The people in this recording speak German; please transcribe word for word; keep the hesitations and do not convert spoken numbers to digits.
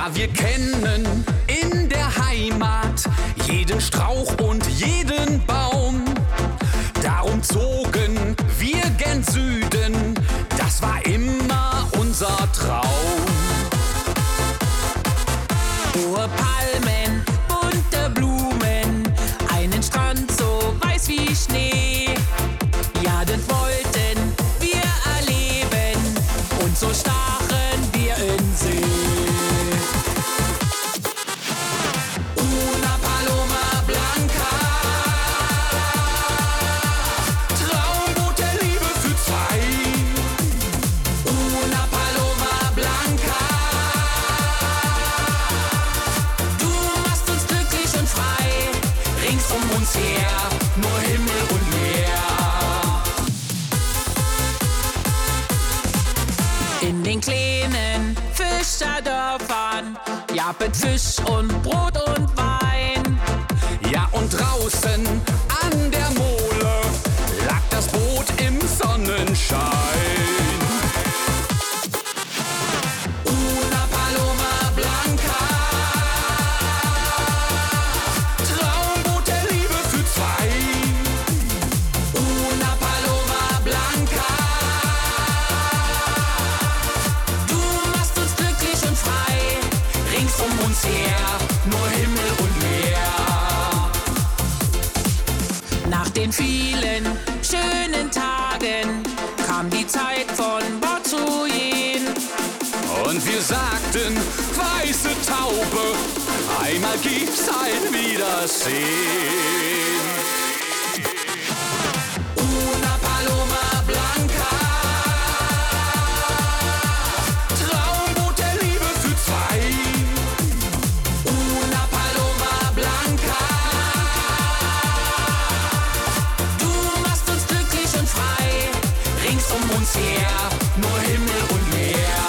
Ja, wir kennen in der Heimat jeden Strauch und jeden Baum. Darum zogen wir gen Süden, das war immer unser Traum. Hohe Palmen, bunte Blumen, einen Strand so weiß wie Schnee. Ja, das wollten wir erleben und so stachen wir in See. Una Paloma Blanca, Traumboot der Liebe für zwei. Una Paloma Blanca, Du machst uns glücklich und frei, rings um uns her, nur Himmel und Meer. in den kleinen Fischerdörfern gab es Fisch und Brot und Wein. Ja, und draußen an der Mole lag das Boot im Sonnenschein. Una Paloma Blanca, Traumboot der Liebe für zwei. Una Paloma Blanca, Du machst uns glücklich und frei, rings um uns her, nur Himmel und Meer. nach den vielen schönen Tagen kam die Zeit von Bord zu gehen. Und wir sagten, weiße Taube, einmal gibt's ein Wiedersehen. Una Paloma Blanca, Traumboot der Liebe für zwei. Una Paloma Blanca, Du machst uns glücklich und frei, rings um uns her, nur Himmel und Meer.